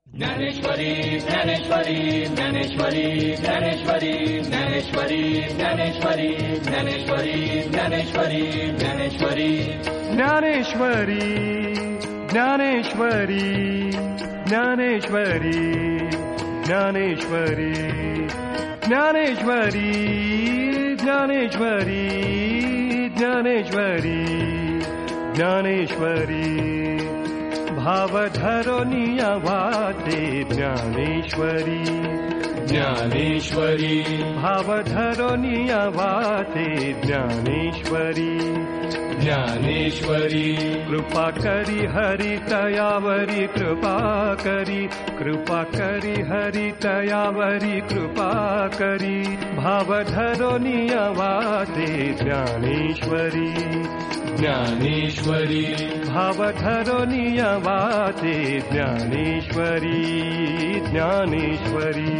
ज्ञानेश्वरी ज्ञानेश्वरी ज्ञानेश्वरी ज्ञानेश्वरी ज्ञानेश्वरी ज्ञानेश्वरी ज्ञानेश्वरी ज्ञानेश्वरी ज्ञानेश्वरी ज्ञानेश्वरी ज्ञानेश्वरी ज्ञानेश्वरी ज्ञानेश्वरी ज्ञानेश्वरी ज्ञानेश्वरी ज्ञानेश्वरी ज्ञानेश्वरी भावधरोनिया वाते ज्ञानेश्वरी ज्ञानेश्वरी भावधरोनिया वाते ज्ञानेश्वरी ज्ञानेश्वरी कृपा करी हरि तयावरी कृपा करी हरि तयावरी कृपा करी भावधरोनिया वाते ज्ञानेश्वरी ज्ञानेश्वरी भावधरोनिया वाते ज्ञानेश्वरी ज्ञानेश्वरी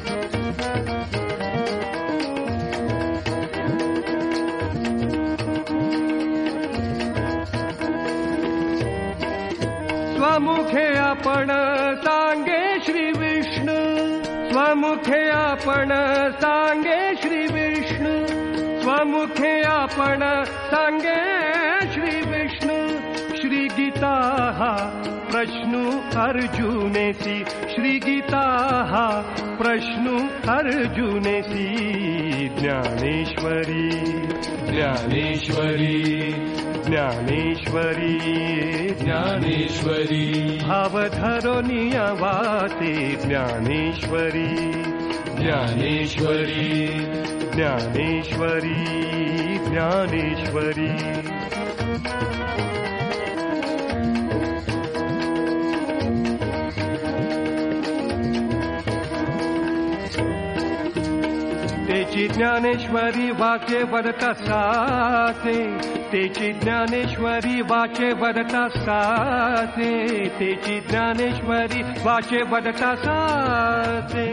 स्वमुखे आपण सांगे श्री विष्णू स्वमुखे आपण सांगे श्री विष्णू स्वमुखे आपण सांगे श्री विष्णू श्री गीता हा प्रश्न अर्जुनेसी श्री गीता हा प्रश्न अर्जुनेसी ज्ञानेश्वरी ज्ञानेश्वरी ज्ञानेश्वरी ज्ञानेश्वरी भावधरोनिया वाते ज्ञानेश्वरी ज्ञानेश्वरी ज्ञानेश्वरी ज्ञानेश्वरी तेची ज्ञानेश्वरी वाचे वदता साचे तेची ज्ञानेश्वरी वाचे वदता साचे तेची ज्ञानेश्वरी वाचे वदता साचे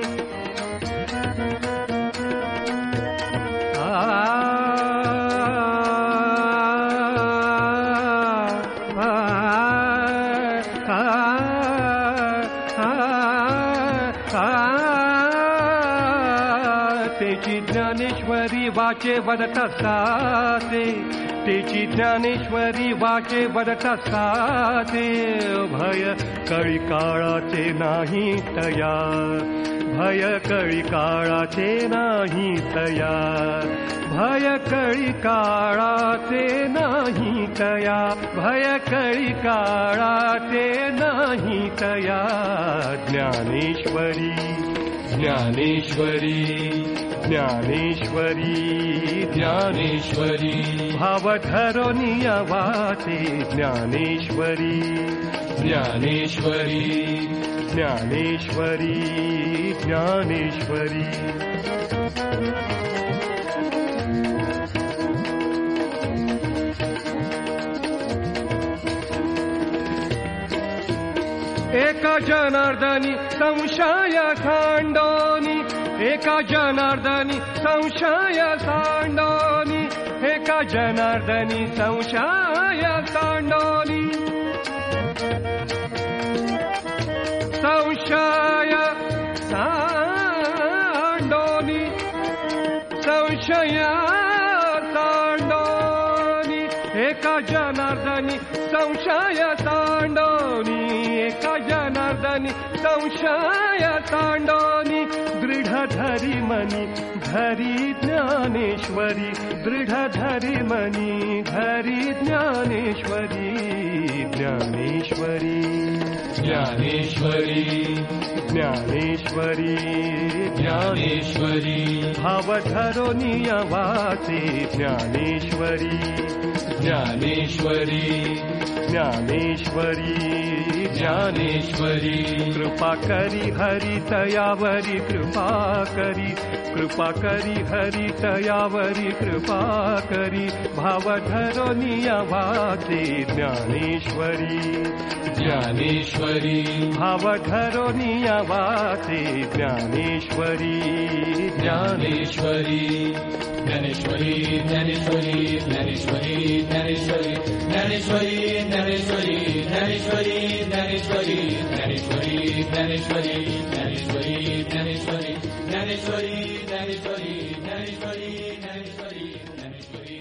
तेची ज्ञानेश्वरी वाचे वदता साचे तेची ज्ञानेश्वरी वाचे वदता साचे भय कळी काळाचे नाही तया भय कळी काळाचे नाही तया भय कळी काळाचे नाही तया भय कळी काळाचे नाही तया ज्ञानेश्वरी ज्ञानेश्वरी ज्ञानेश्वरी ज्ञानेश्वरी भावधरोनिया वाते ज्ञानेश्वरी ज्ञानेश्वरी ज्ञानेश्वरी ज्ञानेश्वरी एका जनार्दनी संशय सांडोनी एका जनार्दनी संशय सांडोनी एका जनार्दनी संशय सांडोनी संशय सांडोनी संशय सांडोनी एका जनार्दनी संशय सांडोनी एका जनार्दनी संशय सांडोनी दृढ धरी मनी धरी ज्ञानेश्वरी दृढ धरी मनी धरी ज्ञानेश्वरी ज्ञानेश्वरी ज्ञानेश्वरी ज्ञानेश्वरी ज्ञानेश्वरी भावधरोनिया वाते ज्ञानेश्वरी ज्ञानेश्वरी ज्ञानेश्वरी ज्ञानेश्वरी कृपा करी हरि तयावरी कृपा करी हरि तयावरी कृपा करी भावधरोनिया वाते ज्ञानेश्वरी ज्ञानेश्वरी भावधरोनिया वाते ज्ञानेश्वरी ज्ञानेश्वरी ज्ञानेश्वरी ज्ञानेश्वरी ज्ञानेश्वरी ज्ञानेश्वरी ज्ञानेश्वरी ज्ञानेश्वरी ज्ञानेश्वरी ज्ञानेश्वरी ज्ञानेश्वरी ज्ञानेश्वरी ज्ञानेश्वरी ज्ञानेश्वरी ज्ञानेश्वरी ज्ञानेश्वरी ज्ञानेश्वरी ज्ञानेश्वरी ज्ञानेश्वरी